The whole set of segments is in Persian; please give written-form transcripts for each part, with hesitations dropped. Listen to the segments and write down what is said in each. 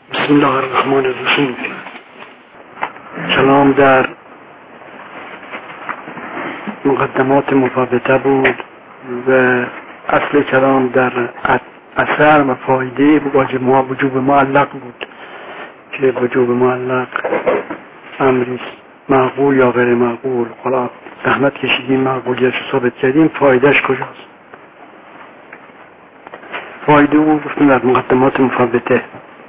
بسم الله الرحمن الرحیم. کلام در مقدمات مفوته بود و اصل کلام در اثر و فایده وجوب معلق بود که وجوب معلق امری معقول یا غیر معقول، حالا زحمت کشیدیم معقولیتش رو ثابت کردیم، فایدهش کجاست؟ فایده او گفتیم در مقدمات مفوته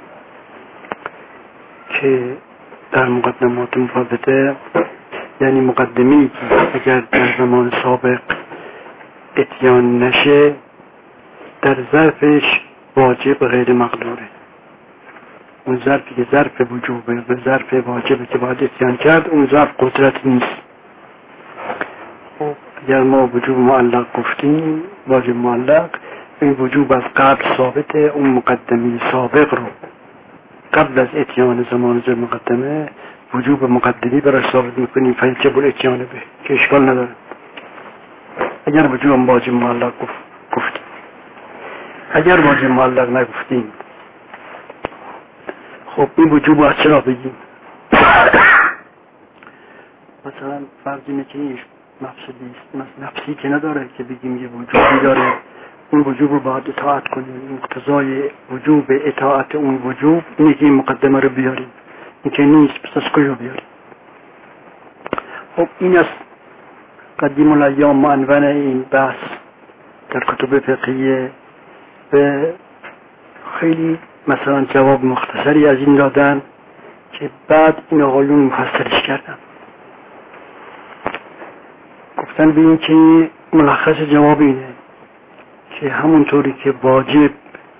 که در مقدمات مفوته یعنی مقدمه‌ای که اگر در زمان سابق اتیان نشه در ظرفش واجب غیر مقدوره. اون ظرفی که ظرف وجوبه و ظرف واجبه که باید اتیان کرد، اون ظرف قدرت نیست. اگر ما وجوب معلق گفتیم، واجب معلق، این وجوب از قبل ثابته، اون مقدمه سابق رو قبل از اتیان زمان مقدمه وجوب مقدمی برای ثابت میکنیم، فیجب الاتیان به، که اشکال نداره. اگر وجوب واجب معلق گفتیم، اگر واجب معلق نگفتیم، خب این وجوب از چرا بگیم؟ مثلا فرض اینه که این مفسدی است، مثلا نفسی که نداره که بگیم یه وجوبی داره، اون وجوب رو باید اطاعت کنیم. مقتضای وجوب اطاعت اون وجوب اینه که این مقدمه رو بیاریم. این که نیست، پس از کجا بیاریم؟ خب این از قدیم الایام معنون این بحث در کتب فقهیه و خیلی مثلا جواب مختصری از این دادن که بعد این آقایون مفصلش کردن. گفتن به این که ملخص جواب اینه که همونطوری که واجب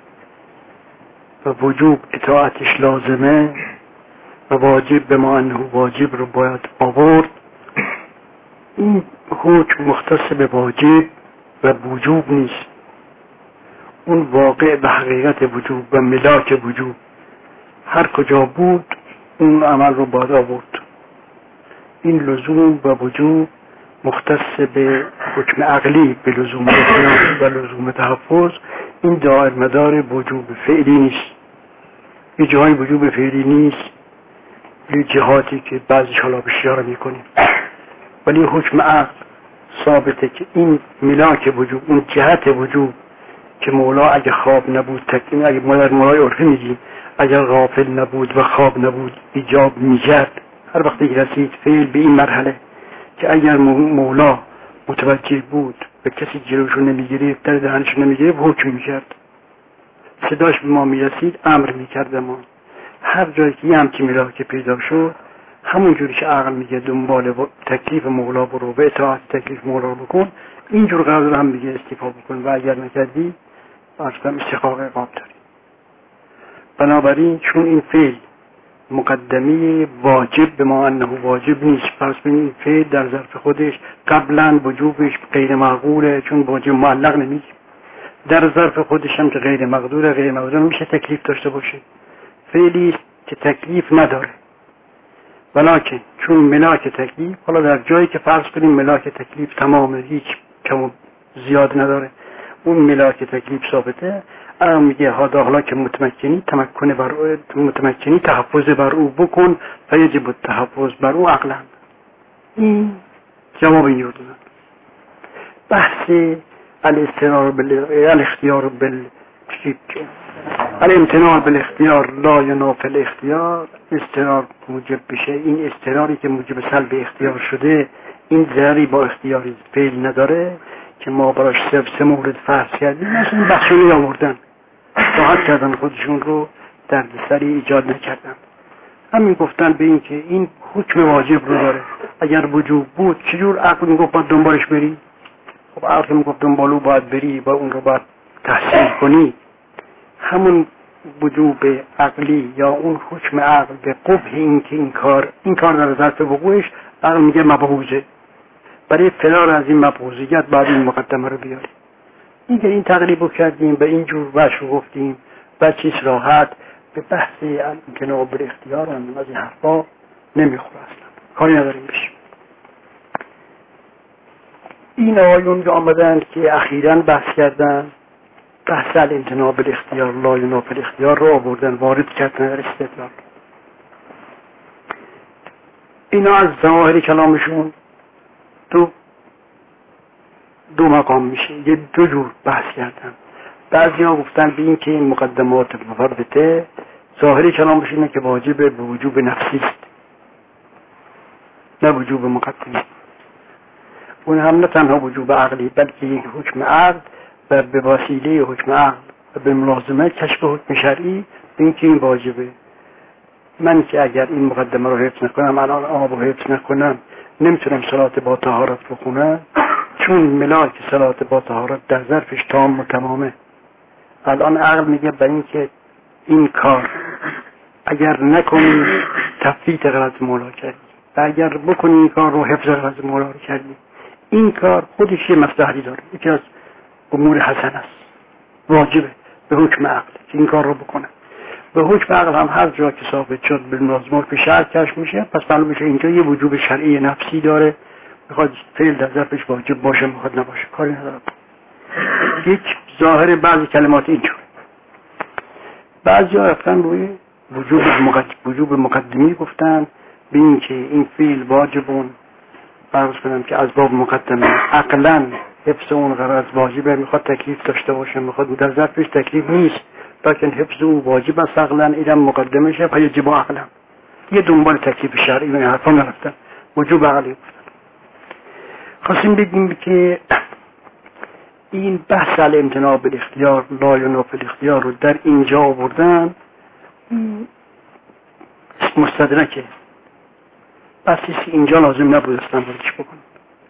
و وجوب اطاعتش لازمه و واجب به ما انه واجب رو باید آورد، این حکم مختص به واجب و وجوب نیست. اون واقع به حقیقت وجوب و ملاک وجوب هر کجا بود اون عمل رو باید آورد. این لزوم و وجوب مختص به حکم عقلی، به لزوم اتیان و لزوم تحفظ، این دائر مدار وجوب فعلی نیست. یه جای وجوب فعلی نیست، یه جهاتی که بعضیش حالا بشیار میکنیم، ولی حکم عقل ثابته که این ملاک وجوب، اون جهت وجوب که مولا اگه خواب نبود تکیم، اگه ما در مولای عرفی میگیم اگر غافل نبود و خواب نبود ایجاب میکرد. هر وقتی رسید فعل به این مرحله که اگر مولا متوجه بود و کسی جلوشو نمیگیرید، در دهنشو نمیگیرید، حکم میکرد. صداش به ما میرسید، امر میکرد. ما هر جایی که یه همچی ملاک پیدا شد، همون جوری که عقل میگه دنبال تکلیف مولا برو و اطاعت تکلیف مولا بکن، اینجور قرار هم میگه استیفا بکن و اگر نکردی اصلا استحقاق عقاب داری. بنابراین چون این فعل مقدمی واجب به ما انه واجب نیست، پس این فعل در ظرف خودش قبلا وجوبش غیر معقوله، چون واجب معلق نمیگیم. در ظرف خودش هم که غیر مقدوره، غیر مقدور میشه تکلیف داشته باشه. فعلی که تکلیف نداره، ولکن چون ملاک تکلیف، حالا در جایی که فرض کنیم ملاک تکلیف تمامه، هیچ کم و زیاد نداره، اون ملاک تکلیف ثابته، اما میگه حالا که متمکنی تمکن بر او، متمکنی تحفظ بر او بکن و یجب التحفظ بر او عقلا. این جواب این رو دادن. بحث الاختیار الامتناع بالاختیار لا ینافی الاختیار، استقرار موجب بشه. این استقراری که موجب سلب اختیار شده، این ضرری با اختیاری فعل نداره که ما براش سه مورد فرض کردیم. مثلا این بخشونی آوردن، راحت کردن خودشون رو، دردسری ایجاد نکردن. همین گفتن به این که این حکم واجب رو داره. اگر وجوب بود چجور عقل میگفت باید دنبالش بری؟ خب عقل میگفت دنبالو باید بری و اون رو باید تحصیل کنی. همون وجوب عقلی یا اون حکم عقل به قبح این که این کار در ظرف وقوعش، عقل میگه مبغوضه. برای فرار از این مبغوضیت بعد این مقدمه رو بیاریم. این تقریبو کردیم، به این جور وش رو گفتیم و چیز راحت به بحث امتناع بالاختیار از این حرفا نمیخوره، اصلا کاری نداریم بشیم. این آیون که آمدن که اخیراً بحث کردن بحث الامتناع بالاختیار لا ینافی الاختیار رو آوردن وارد کردن در استدلال. اینا از ظواهر کلامشون دو مقام میشه، یه دو جور بحث کردن. بعضی ها گفتن به این که این مقدمات مفرده ظاهر کلامش اینه که واجب به وجوب نفسی است نه وجوب مقدمی. اون هم نه تنها وجوب عقلی بلکه یک حکم عقل و به وسیله حکم عقل و به ملازمه کشف حکم شرعی به این که این واجبه. من که اگر این مقدمه رو حفظ نکنم، الان آب رو حفظ نکنم، نمیتونم صلات با طهارت بخونم، چون ملاک صلات با طهارت در ظرفش تام و تمامه. الان عقل میگه برای این که این کار اگر نکنی تفویت غرض مولا کردی و اگر بکنی این کار رو حفظ غرض مولا رو کردی. این کار خودش یه مصلحتی داره، یکی از امور حسن است، واجبه به حکم عقل که این کار رو بکنه. به حکم عقل هم هر جا که ثابت شد به لازمات به شرع کشف میشه، پس معلوم میشه اینجا یه وجوب شرعی نفسی داره، میخواد فعل در ظرفش واجب باشه میخواد نباشه، کاری نداره. یک ظاهر بعضی کلمات اینجور. بعضی ها رفتن روی وجوب مقدمی گفتن به این که این فعل واجبون، فرض کنم که از باب مقدمه عقلا حفظ اون غرض واجبه، میخواد تکلیف داشته باشه، میخواد در ظرفش تکلیف نیست لیکن حفظ اون واجب است عقلا، اینم مقدمه شه پس یجب عقلا. یه دنبال تکلیف شرعی و حرفا نرفتن، وجوب عقلی گفتن. خواستیم بگیم که این بحث الامتناع بالاختیار لا ینافی الاختیار رو در اینجا آوردن مستدرکه، بس اینجا لازم نبود استنباطش بکنن.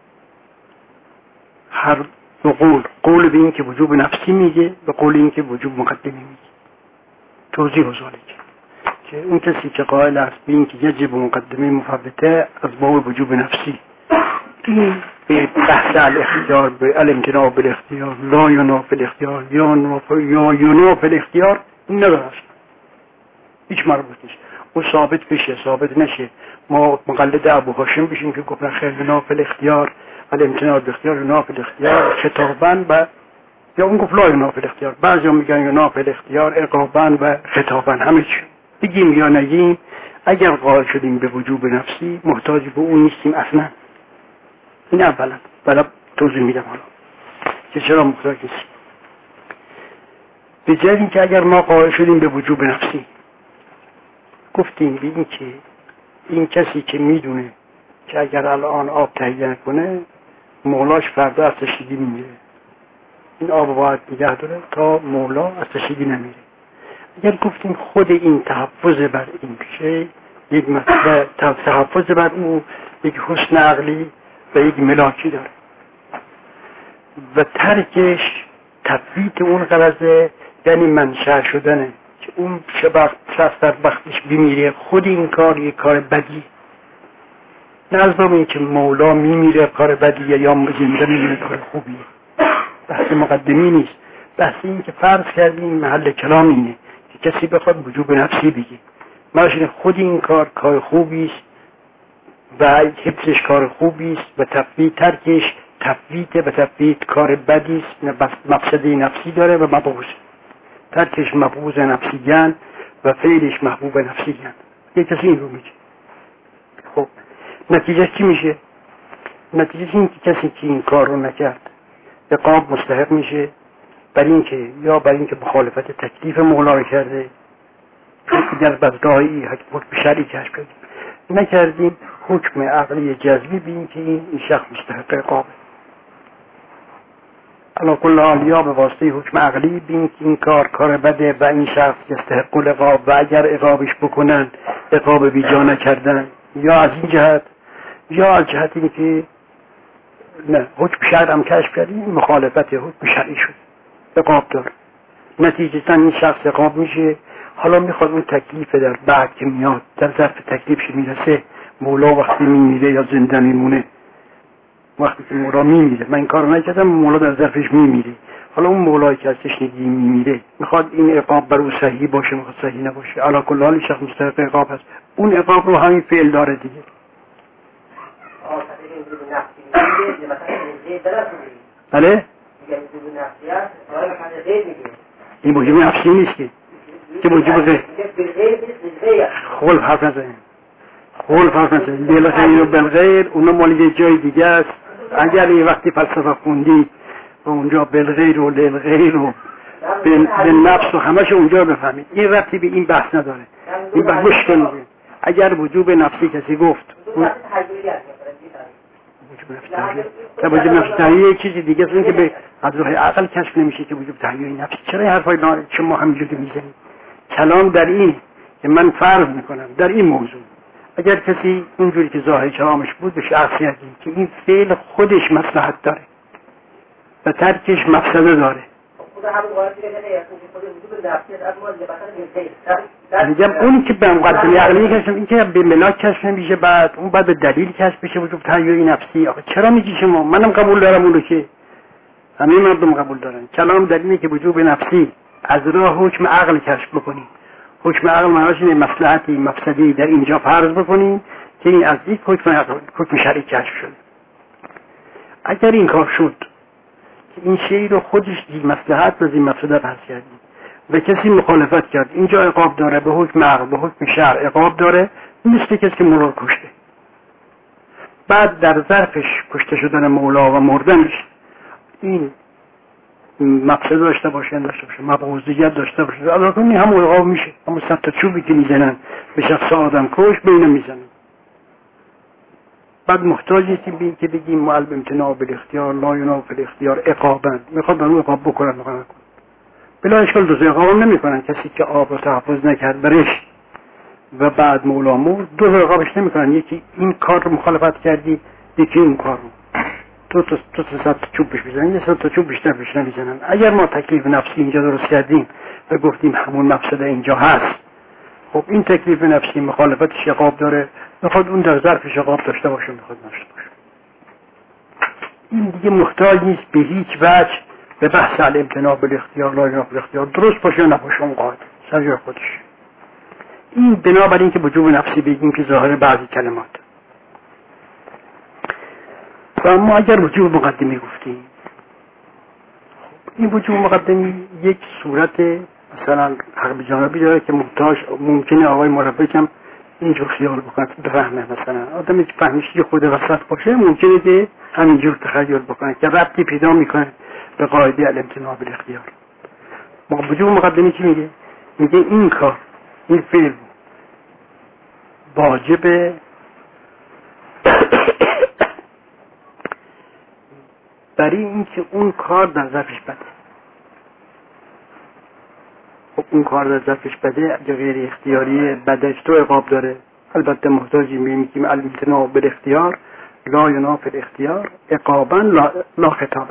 هر دو قول به این که وجوب نفسی میگه و قول این که وجوب مقدمی میگه. توضیح و ذالک که اون کسی که قائل است به این که یجب مقدمه مفوته از باب وجوب نفسی، این به بحث الاختیار به الامتناع بالاختیار لا ینافی الاختیار یا ینافی الاختیار نداره، هیچ مربوط نیست. اون ثابت بشه ثابت نشه ما مقلد ابو هاشم بشیم که گفتن خیر ینافی الاختیار الامتناع بالاختیار ینافی الاختیار خطابا و یا اون گفت لا ینافی الاختیار. بعضی میگن ینافی الاختیار عقابا و خطابا، همه چی بگیم یا نگیم اگر قائل شدیم به وجوب نفسی محتاج به اون نیستیم اصلا. این اولا بلا توضیح میدم حالا که چرا محتاج نیستیم. به جای اینکه اگر ما قائل شدیم به وجوب نفسی گفتیم به این که این کسی که میدونه که اگر الان آب تهیه کنه مولاش فردا از تشنگی میمیره، این آب باید نگه داره تا مولا از تشنگی نمیره. اگر گفتیم خود این تحفظ بر این پیشه یک مسئله تحفظ بر اون یک حسن عقلی و یک ملاکی داره و ترکش تفویت اون غرضه، یعنی منشأ شدنه که اون شخص در وقتش بمیره. خود این کار یک کار بدی نه از باب این که مولا میمیره کار بدیه یا زنده میمیره کار خوبیه. بحث مقدمی نیست، بحث این که فرض کردیم محل کلام اینه که کسی بخواد وجوب نفسی بگه ماشین خود این کار خوبی است و حفظش کار خوبی است و تفویت ترکش تفویت و تفویت کار بدی است، مفسده نفسی داره و مبغوض. ترکش مبغوض نفسی گن و فعلش محبوب نفسی گن. یک کسی این رو میگه. خب نتیجه چی میشه؟ نتیجه این که کسی که این کار رو نکرد عقاب مستحق میشه برای اینکه مخالفت تکلیف مولا رو کرده، چون اگر بدگاهی حکم شرعی کشف کردیم نکردیم حکم عقلی جزمی بین که این شخص مستحق عقابه. علا کل حال یا به واسطه حکم عقلی بین که این کار بده و این شخص یستحق العقاب و اگر عقابش بکنن عقاب بیجا نکردن، یا از این جهت یا از جهت این که نه حکم شرع هم کشف کردیم مخالفت حکم شرعی شد عقاب دار، نتیجتا این شخص عقاب میشه. حالا میخواد اون تکلیف در بعد که میاد در ظرف تکلیفش میرسه مولا وقتی میمیره یا زنده میمونه، وقتی که مولا میمیره من این کارو نکردم مولا در ظرفش میمیره، حالا اون مولایی که از تشنگی میمیره میخواد این عقاب بر او صحیح باشه میخواد صحیح نباشه، علا کل حال شخص مستحق عقاب هست. اون عقاب رو همین فعل داره دیگه. بله وجوب نفسی است برای مثلا غیر میگه این وجوب نفسی نیست که وجوب غیر خلف حرف نزنیم خلف حرف نزنیم بالغیر و بالغیر اونا مال یه جای دیگه است. اگر یه وقتی فلسفه خوندید و اونجا بالغیر و للغیر و به نفس و همش اونجا بفهمید این ربطی به این بحث نداره. این بحث مشکل اگر وجوب نفسی کسی گفت وجوب نفسی تحلیه یک چیزی دیگه است که به از راه عقل کشف نمیشه که وجوب تحلیه نفسی. چرا این حرفای شما همینجوری میزنید؟ کلام در این که من فرض میکنم در این موضوع اگر کسی اونجوری که ظاهر کلامش بود به شخصیتی که این فعل خودش مصلحت داره و ترکش مفسده داره میگم اون که به مقدمه عقلی کشف این که به ملاک کشف نمیشه بعد اون بعد به دلیل کشف بشه وجوب تحلیه نفسی. آخه چرا میگی شما؟ منم قبول دارم اونو که همه مردم قبول دارن. کلام در اینه که وجوب نفسی از راه حکم عقل کشف بکنیم. حکم عقل معناش اینه مصلحتی مفسدی در اینجا فرض بکنیم که این از یک حکم شرعی کشف شد. اگر این کار شد که این شی رو خودش زی مصلحت و زی مفسده فرض کردیم و کسی مخالفت کرد اینجا عقاب داره به حکم عقل به حکم شرع عقاب داره مثل کسی که مولا کشته بعد در ظرفش کشته شدن مولا و مردنش این مقصد داشته باشه مبغوضیت داشته باشه البته این هم عقاب میشه. اما صد تا چوبی که میزنن به شخص آدم کش بین میزنن بعد محتاج نیستیم که بگیم معلب امتناع بالاختیار لا یناف الاختیار عقابن میخواد برای عقاب بکنن نکنن بلا اشکال دوزه عقاب نمیکنن. کسی که آب رو تحفظ نکرد برش و بعد مولا مرد دو عقابش نمیکنن. یکی این کار رو مخالفت کردی یکی اون کار رو تو صد چوب بش بزنن یه صد تا چوب بیشتر بش نمیزنن. اگر ما تکلیف نفسی اینجا درست کردیم و گفتیم همون مفسده اینجا هست خب این تکلیف نفسی مخالفتش عقاب داره میخواد اون در ظرفش عقاب داشته باشه میخواد نشته باشه. این دیگه محتاج نیست به هیچ وجه به بحث الامتناع بالاختیار لا یناف الاختیار درست باشه یا نباشه اون قاعده سر جای خودش. این بنابراین این که وجوب نفسی بگیم که ظاهر بعضی کلمات و اما اگر وجوب مقدمی گفتیم این وجوب مقدمی یک صورت مثلا حق بجانبی داره که محتاج ممکنه آقای مربی هم اینجور خیال بکنه بفهمه. مثلا آدمی که فهمیش یه خود وسط باشه ممکنه که همینجور تخیل بکنه که ربطی پیدا میکنه به قاعده الامتناع بالاختیار. وجوب مقدمی چی میگه؟ میگه این کار این فعل واجب برای اینکه اون کار در ظرفش بده. خب اون کار در ظرفش بده اگه غیر اختیاری بدش تو عقاب داره البته محتاجی میگیم الامتناع بالاختیار لا یناف الاختیار عقابا لا خطابا.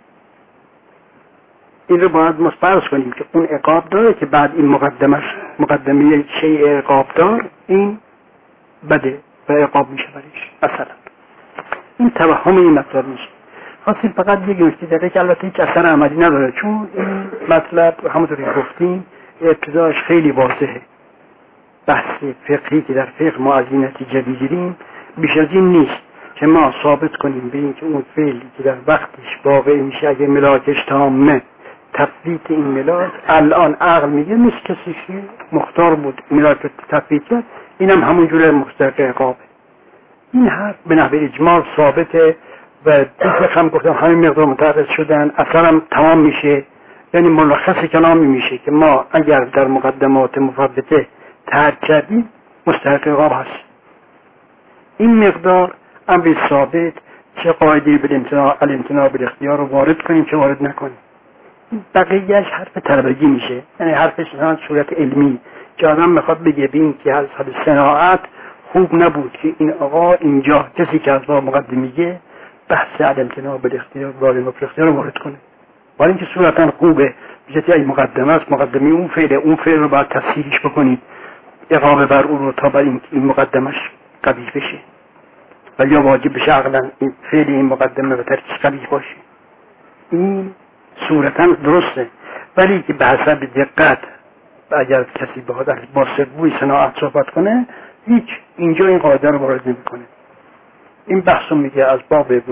این رو باید مستفرض کنیم که اون عقاب داره که بعد این مقدمه شیء عقاب دار این بده و عقاب میشه برش. مثلا این توهم این مطلب میشه. خواستیم فقط یک نکته داره که البته هیچ اثر عملی نداره چون این مطلب همونطوری گفتیم ابتداش خیلی واضحه. بحث فقهی که در فقه ما از این نتیجه بگیریم بیش از این نیست که ما ثابت کنیم به این که اون فعلی که در وقتش واقع میشه اگه ملاکش تامه تفویت این ملاک الان عقل میگه نیست کسی که مختار بود ملاک تفویت کرد اینم همون جوره مستحق عقابه. این حرف به نحو اجمال ثابته و دیگه هم گفتم همین مقدار متعرض شدن اصلا هم تمام میشه. یعنی ملخص کلامی میشه که ما اگر در مقدمات مفوته ترک کردیم مستحق عقاب هست. این مقدار امر ثابت چه قاعده الامتناع بالاختیار رو وارد کنیم چه وارد نکنیم. بقیهش حرف طلبگی میشه. یعنی حرفش صورت علمی که آدم میخواد بگه بین که از صناعت خوب نبود که این آقا اینجا کسی که از با مقدمیه بحث الامتناع بالاختیار رو وارد کنه. ولی اینکه صورتا خوبه بجتی ای مقدمه است مقدمه اون فعل رو باید تفسیرش بکنید اقامه بر اون رو تا بر این مقدمش قبیح بشه و یا واجب بشه عقلا این فعل این مقدمه و ترکش قبیح باشه. این صورتا درسته ولی که به حسب دقت اگر کسی با سبوی صناعت صحبت کنه هیچ اینجا این قاعده رو وارد نمی‌کنه. این بحثو میگه از باب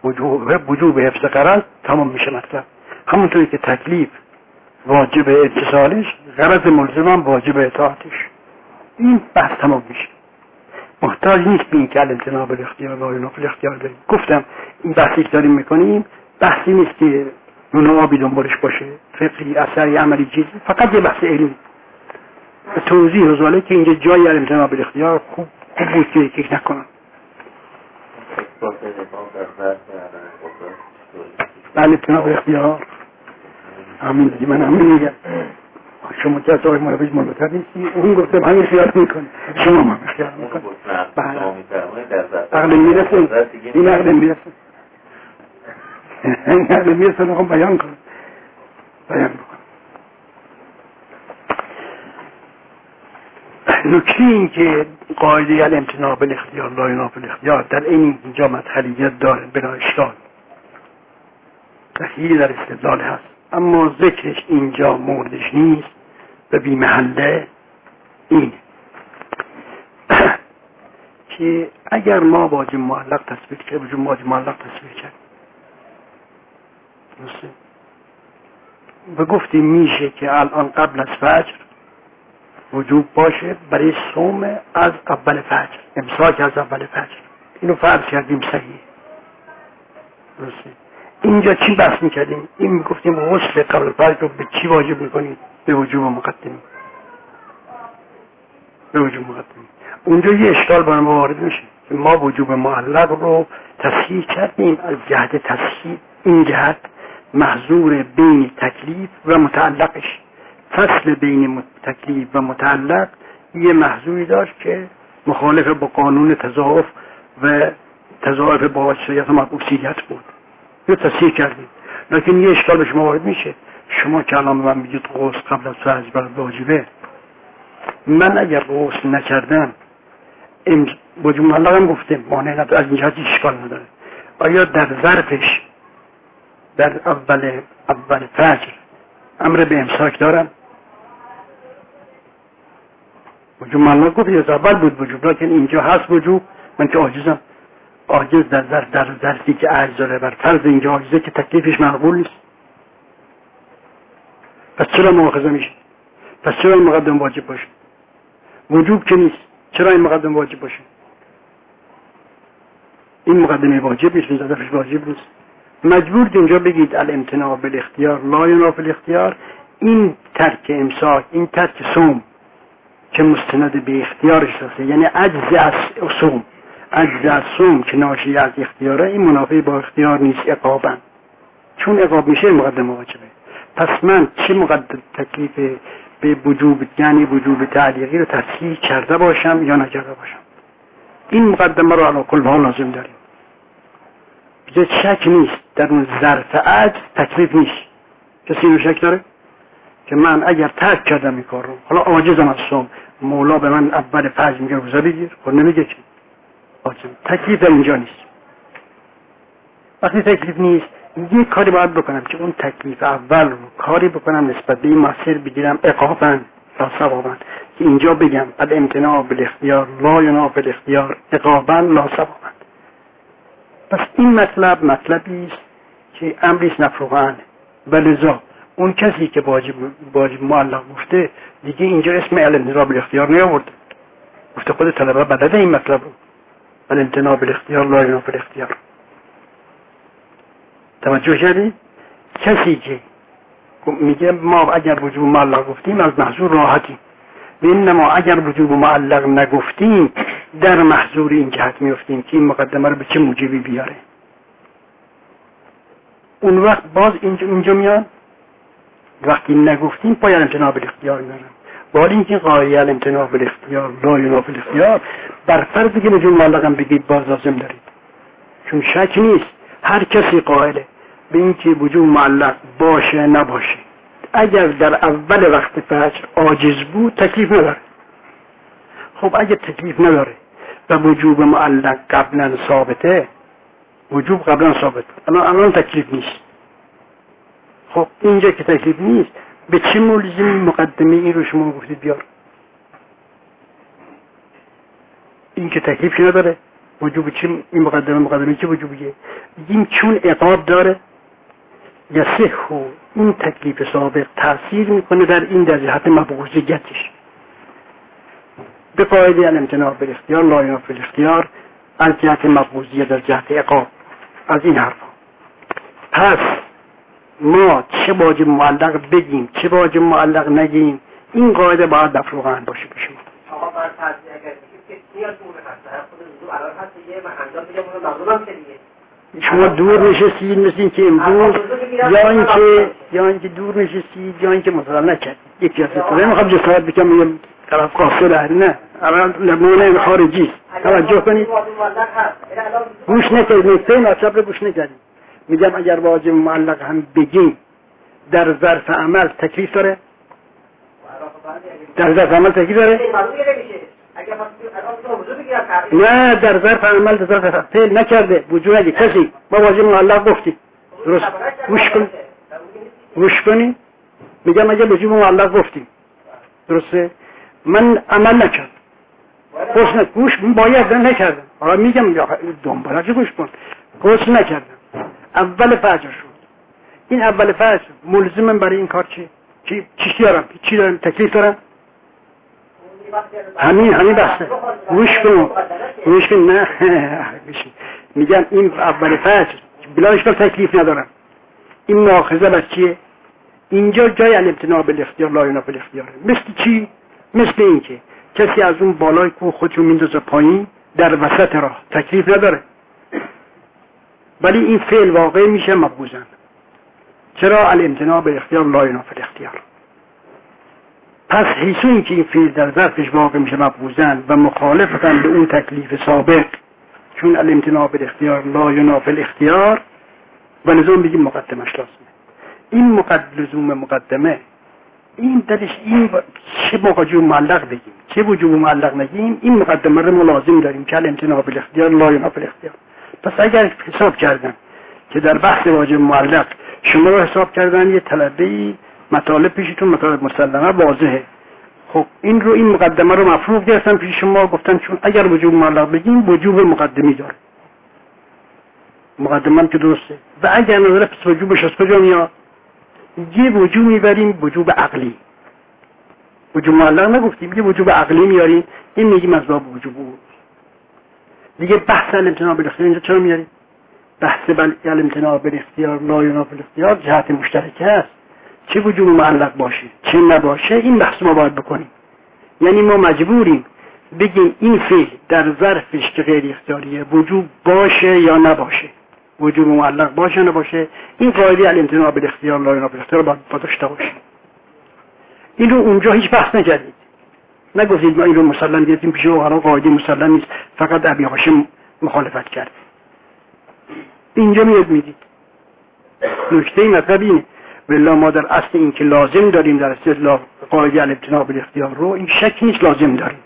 وجوب حفظ غرض تمام میشه مطلب. همونطوری که تکلیف واجب اتصالش، غرض ملزم واجب اطاعتش. این بحث تمام میشه. محتاج نیست به این که الامتناع بالاختیار لا ینافی الاختیار بریم. گفتم این بحثی که داریم میکنیم بحثی نیست که نون آبی دنبالش باشه، فقهی، اثری، عملی چیزی، فقط یه بحث علمی. به توضیح روزاله که اینجا جایی الامتناع بالاختیار خوب بود که یک نکنم. الامتناع بالاختیار همین دیگه، من همین میگم. شما که از آقای مرابیج ملوتر نیستی، اون گفتم همین خیال میکنه، شما هم خیال میکنه. عقل میرسه، این عقل میرسه، این عقل میرسه نخوام بیان کنم، بیان بکنم. نکته این که قاعده الامتناع بالاختیار لا ینافی الاختیار در اینجا مدخلیت داره بلا اشکال، تحلیلی در استدلال هست، اما ذکرش اینجا موردش نیست و بی محله. این که اگر ما واجب معلق تصویر کرد، وجود واجب معلق تصویر کرد و گفتیم میشه که الان قبل از فجر وجوب باشه برای صوم از اول فجر، امساک از اول فجر. اینو فرض کردیم صحیح. درسته. اینجا چی بحث میکردیم؟ این میگفتیم غسل قبل فجر رو به چی واجب میکنیم؟ به وجوب مقدمی. به وجوب مقدمی. اونجا یه اشکال برای ما وارد میشه که ما وجوب معلق رو تصحیح کردیم از جهت تصحیح، این جهت محظور بین تکلیف و متعلقش. فصل بین تکلیف و متعلق یه محظوری داشت که مخالف با قانون تضاعف و تضاعف با واجبیت و مبعوثیت بود. یه تصحیح کردیم. لیکن یه اشکال به شما وارد میشه. شما که الان من بگید غسل قبل از فجر برای واجبه، من اگر غسل نکردم وجوب معلقم گفتم مانع نداره، از این جهت اشکال نداره. آیا در ظرفش در اول فجر امر به امساک دارم؟ وجوب معلق گفت از اول بود وجوب، لیکن اینجا هست وجوب. من که عاجزم، عاجز در ظرفی که عجز داره بر فرض اینجا عاجزه که تکلیفش مقبول نیست. پس چرا مؤاخذه میشه؟ پس چرا این مقدم واجب باشه؟ وجوب که نیست، چرا این مقدم واجب باشه؟ این مقدمه واجب نیست، ظرفش واجب نیست. مجبور اینجا بگید الامتناع بالاختیار لا ینافی الاختیار. این ترک امساک، این ترک صوم که مستند به اختیارش هست، یعنی عجز از صوم، عجز از صوم که ناشی از اختیاره، این منافی با اختیار نیست، عقابن. چون عقاب میشه مقدمه واجبه. پس من چه مقدم تکلیف به وجوب، یعنی وجوب تعلیقی رو تصحیح کرده باشم یا نکرده باشم، این مقدمه رو علی کل حال لازم داریم. بیزه شک نیست در اون ظرف عجز تکلیف نیست. کسی اینو شک داره؟ که من اگر ترک کردم این کار رو، حالا عاجزم از صوم، مولا به من اول فجر میگه روزه بگیر، خود نمیگه که عاجز. تکلیف اینجا نیست. وقتی تکلیف نیست یه کاری باید بکنم که اون تکلیف اول رو کاری بکنم نسبت به این مسیر بگیرم عقاباً لا ثواباً، که اینجا بگم الامتناع بالاختیار لا ینافی الاختیار عقاباً لا ثواباً. پس این مطلبی است که امریست مفروغانه. ولذا اون کسی که واجب معلق گفته دیگه اینجا اسم الامتناع بالاختیار نیاورده، گفته خود طلبه بلده این مطلب رو، الامتناع بالاختیار لا ینافی الاختیار. توجه کردی؟ کسی که میگه ما اگر وجوب معلق گفتیم از محظور راحتیم، و اینما اگر وجوب معلق نگفتیم در محظور این جهت میفتیم که این مقدمه رو به چه موجبی بیاره. اون وقت باز اینجا میان وقتی نگفتیم باید امتناع بالاختیار میارن. با اینکه قاعده الامتناع بالاختیار لا ینافی الاختیار بر فرضی که وجوب معلق هم بگید باز لازم دارید، چون شک نیست هر کسی قائله به اینکه وجوب معلق باشه نباشه، اگر در اول وقت فجر عاجز بود تکلیف نداره. خب اگر تکلیف نداره و وجوب معلق قبلا ثابته، وجوب قبلا ثابت بود، الان تکلیف نیست. خب اینجا که تکلیف نیست به چه ملزم مقدمه این رو شما گفتید بیار؟ این که تکلیفی نداره وجوب چی؟ این مقدمه چه وجوبیه؟ بگیم چون عقاب داره یصح این تکلیف سابق تاثیر میکنه در این در جهت مبعوضیتش به قاعده الامتناع بالاختیار لا ینافی الاختیار از جهت مبعوضیت در جهت عقاب از این حرفا. پس ما چه واجب معلق بگیم چه واجب معلق نگیم این قاعده باید مفروغاً باشه به شما. آقا بر فرض اگر که نیازمون هست خود وضو الان هست دیگه من انجام میدم اون مظلومم دیگه شما دور نشستید مثل این که امروز یا اینکه دور نشستید یا اینکه مطالعه نکردید یکی از این میخوام جسارت بکنم میگم طرف قاصر نه اول لبنان خارجی توجه کنید گوش نکنید نکته مطلب رو گوش نکنید. میگم اگر واجب معلق هم بگیم در ظرف عمل تکلیف داره در ظرف عمل تکلیف داره نه در ظرف عمل در ظرف فعل نکرده وجود نداره کسی ما واجب معلق گفتیم درست گوش کنید میگم اگر واجب معلق گفتیم درسته من عمل نکردم گوش باید نکردم آقا میگم دنباله گوش کن گوش نکردم اول فجر شد این اول فجر ملزمم برای این کار چی دارم چی دارم تکلیف دارم همین بحثه گوش کن نه میگم این اول فجر بلا اشکال تکلیف ندارم این مؤاخذه بر چیه اینجا جای الامتناع بالاختیار لا ینافی الاختیار مثل چی مثل این که کسی از اون بالای کوه خودشو میندازه پایین در وسط راه تکلیف نداره ولی این فعل واقع میشه مبعوضاً. چرا الامتناع بالاختیار لا ینافی الاختیار؟ پس حیث این که این فعل در ظرفش واقع میشه مبعوضاً و مخالفتاً به اون تکلیف سابق چون الامتناع بالاختیار لا ینافی الاختیار و لزوم بگیم مقدمش لازمه. این لزوم مقدمه این درش این چه وجوب معلق بگیم چه وجوب معلق نگیم این مقدمه رو لازم داریم که الامتناع بالاختیار لا ینافی الاختیار. پس اگر حساب کردن که در بحث واجب معلق شما رو حساب کردن یه طلبه‌ای مطالب پیشتون مطالب مسلمه واضحه خب این مقدمه رو مفروض گرفتن پیش شما گفتن چون اگر وجوب معلق بگیم وجوب مقدمی داره مقدمه که درسته و اگر نداره پس وجوبش از کجا میاد یه وجوب میبریم وجوب عقلی وجوب معلق نگفتیم یه وجوب عقلی میاریم این میگیم از باب وجوب دیگه بحث الامتناع بالاختیار اینجا چرا میاریم بحث الامتناع بالاختیار لا ینافی الاختیار جهت مشترکه است چه وجوب معلق باشه چه نباشه این بحث ما باید بکنیم یعنی ما مجبوریم بگیم این فعل در ظرفش که غیر اختیاریه وجوب باشه یا نباشه وجوب معلق باشه یا نباشه این قاعده الامتناع بالاختیار لا ینافی الاختیار باید داشته باشیم. این رو اونجا هیچ بحث نکردید نگفتید ما این رو مسلم گرفتیم پیش و حالا قاعده مسلم نیست فقط ابی هاشم مخالفت کرد اینجا میدید نکته مطلب اینه والله ما در اصل این که لازم داریم در استدلال قاعده الامتناع بالاختیار رو این شک نیست لازم داریم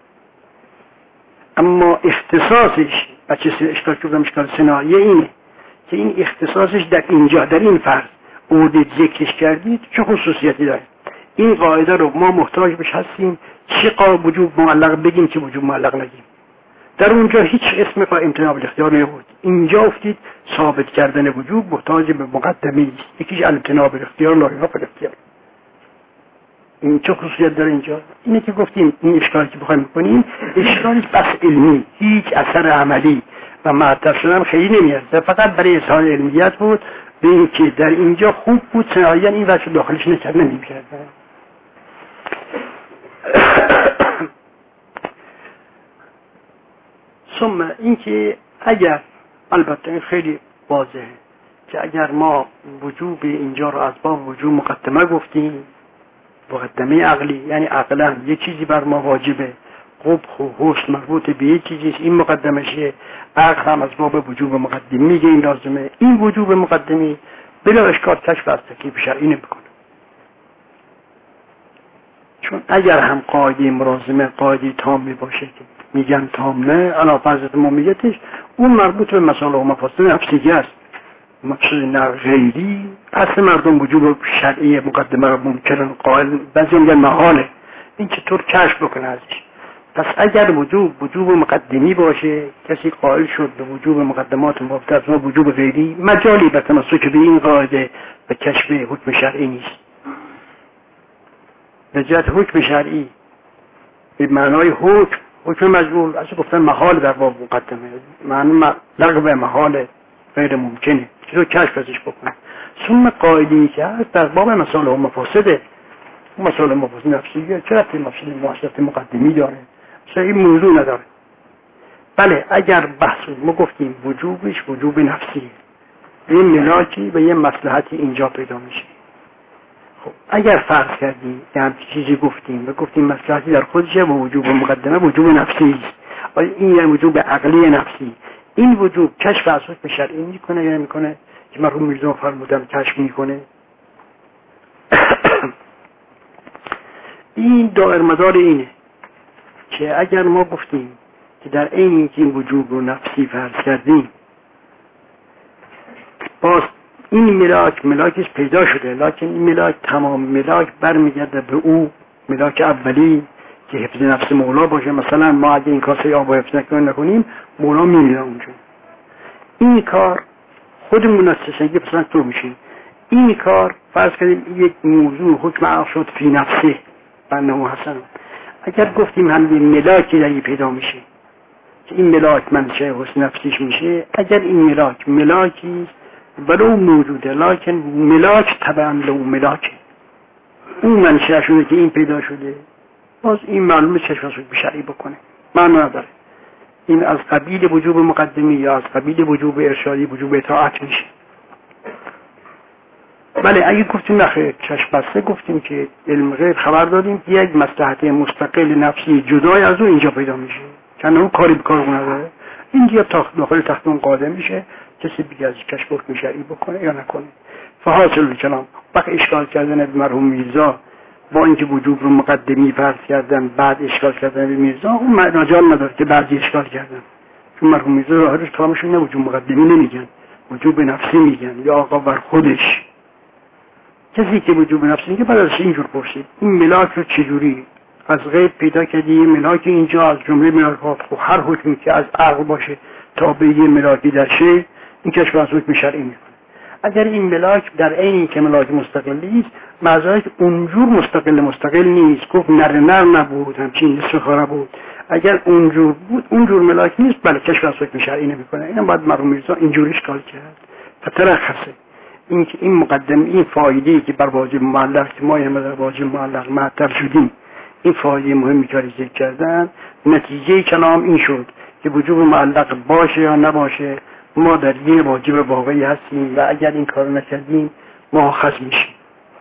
اما اختصاصش بچه اشکال کردم اشکال صناعیه اینه که این اختصاصش در اینجا در این فرض اوردید ذکرش کردید چه خصوصیتی داره این قاعده رو ما محتاج بهش هستیم چه وجوب معلق بگیم چه وجوب معلق نگیم در اونجا هیچ اسم امتناع بالاختیار نبود اینجا افتید ثابت کردن وجوب محتاج به مقدمه است یکیش الامتناع بالاختیار لا ینافی الاختیار این چه خصوصیت داره اینجا اینه که گفتیم این اشکالی که بخوایم بکنیم اشکالی بس علمی هیچ اثر عملی و معطل شدن خیلی نمیاد فقط برای اظهار علمیت بود به این که در اینجا خوب بود صنایعاً این وجه داخلش نمی‌کرد ثم اینکه اگر البته خیلی واضحه که اگر ما وجوب اینجا رو از باب وجوب مقدمه گفتیم مقدمه عقلی یعنی عقلا یه چیزی بر ما واجبه قبح و حسن مربوط به یه چیزی این مقدمشه عقل هم از باب وجوب مقدمی میگه این لازمه این وجوب مقدمی بلا اشکال کشف از تکلیف شرعی نمیکنه چون اگر هم قاعده مرازمه قاعده تامه باشه که میگن تامه علا فرض مومیتش اون مربوط به مسائل و مفاسد نفسیگی است مقصود نه غیری اصل مردم وجوب شرعی مقدمه رو ممکنن قائل بعضی میگن محاله این چطور کشف بکنه ازش پس اگر وجوب مقدمی باشه، کسی قائل شد به وجوب مقدمات مبتدا از ما وجوب غیری، مجالی به تمسک به این قاعده به کشف حکم شرعی نیست. به جهت حکم شرعی به معنای حکم مجبور، اصلا گفتن محال در باب مقدمه، معنی لغو محال غیر ممکنه، چیزو کشف ازش بکنه. ثم قاعده‌ای که هست در باب مسائل مفاسده، مسائل مفاسد نفسیه، چرا این مسائل مواصلات مقدمی داره؟ اصلا این موضوع نداره. بله اگر بحث ما گفتیم وجوبش وجوب نفسیه، یه ملاکی و یه مصلحتی اینجا پیدا میشه. خب اگر فرض کردیم یه چیزی گفتیم و گفتیم مصلحتی در خودشه و وجوب مقدمه وجوب نفسی است، آیا این یعنی وجوب عقلی نفسی؟ این وجوب کشف از حکم شرعی میکنه یا نمیکنه؟ که مرحوم میرزا فرمودن کشف میکنه. این دائر مدار اینه که اگر ما گفتیم که در عین اینکه این وجوب رو نفسی فرض کردیم، باز این ملاکش پیدا شده، لکن این ملاک تمام ملاک برمیگرده به او ملاک اولی که حفظ نفس مولا باشه. مثلا ما اگه این کاسه آب حفظ نکنیم مولا میمیره اونجا. این کار خودمون استثنایی مثلا تو میشیم. این کار فرض کردیم یک موضوع حکم عقل شد فی نفسه بنده حسن. اگر گفتیم همین ملاکی در پیدا میشه که این ملاک منشه حسن نفسیش میشه، اگر این ملاکی ولو موجوده لکن ملاک طبعا لو ملاکه، اون منشه شده که این پیدا شده، باز این معلومه چشم به شرعی بکنه معنا نداره. این از قبیل وجوب مقدمی یا از قبیل وجوب ارشادی وجوب اطاعت میشه. بله اگه گفتیم نخیر چشم بسته، گفتیم که علم غیب خبر دادیم که یک مصلحت مستقل نفسی جدای از اون اینجا پیدا میشه، چون اون کاری به کار نداره، اینجا داخل تحت اون قاعده میشه، کسی دیگه از کشف حکم شرعی بکنه یا نکنه. فحاصل کلام وقت اشکال کردن به مرحوم میرزا با اینکه وجوب رو مقدمی فرض کردن بعد اشکال کردن به میرزا، اون مجال نداره که بعدی اشکال کردن، چون مرحوم میرزا ظاهرش کلامشون نه وجوب مقدمی نمیگن، وجوب نفسی میگن یا آقا بر خودش. کسی که وجوب نفسی میگه بعد ازش اینجور پرسید این ملاک رو چجوری از غیب پیدا کردی؟ ملاک اینجا از جمله ملاکات و هر حکمی که از عقل باشه تابع یه ملاکی در شی، این کشف از حکم شرعی میکنه. اگر این ملاک در عین این که ملاک مستقلی است، معذرت اونجور مستقل نیست، گفت نر نبود همچین نصف خاره بود، اگر اونجور بود اونجور ملاک نیست، بله کشف از حکم شرعی نمیکنه. اینم باید مرحوم میرزا اینجوری اشکال کرد. فترخصه این که این مقدمه این فایده‌ای که بر واجب معلق که ما هم در واجب معلق معطل شدیم، این فایده مهمی که ذکر کردن، نتیجه کلام این شد که وجوب معلق باشه یا نباشه ما در یه واجب واقعی هستیم و اگر این کار نکردیم مؤاخذ میشیم.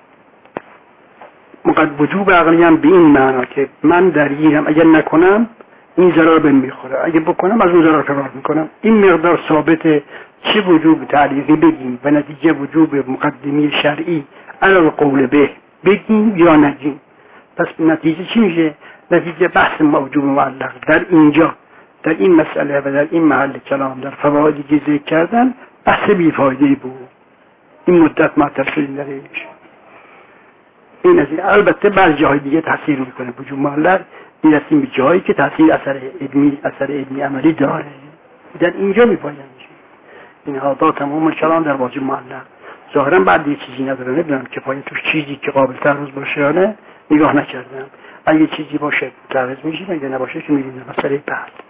وجوب عقلی هم به این معنا که من درگیرم، اگر نکنم این ضرر بهم میخوره، اگه بکنم از اون ضرر فرار میکنم. این مقدار ثابته. چه وجوب تعلیقی بگیم و نتیجه وجوب مقدمی شرعی علی قول به بگیم یا نگیم، پس نتیجه چی میشه؟ نتیجه بحث وجوب معلق در اینجا در این مسئله و در این محل کلام در فوایدی که ذکر کردن بحث بیفایده‌ای بود. این مدت معطل شدیم درش. این از این. البته بعض جاهای دیگه تاثیر میکنه وجوب معلق، میرسیم به جایی که تاثیر اثر علمی عملی داره، در اینجا میپایان میشه. این حالا تمام کلام در واجب معلق ظاهرا بعد یه چیزی نداره، نمیدونم که پایین توش چیزی که قابل تعرض باشه یا نه نگاه نکردم. اگه چیزی باشه تعرض میشیم، اگه نباشه که میریم مسئله بعد.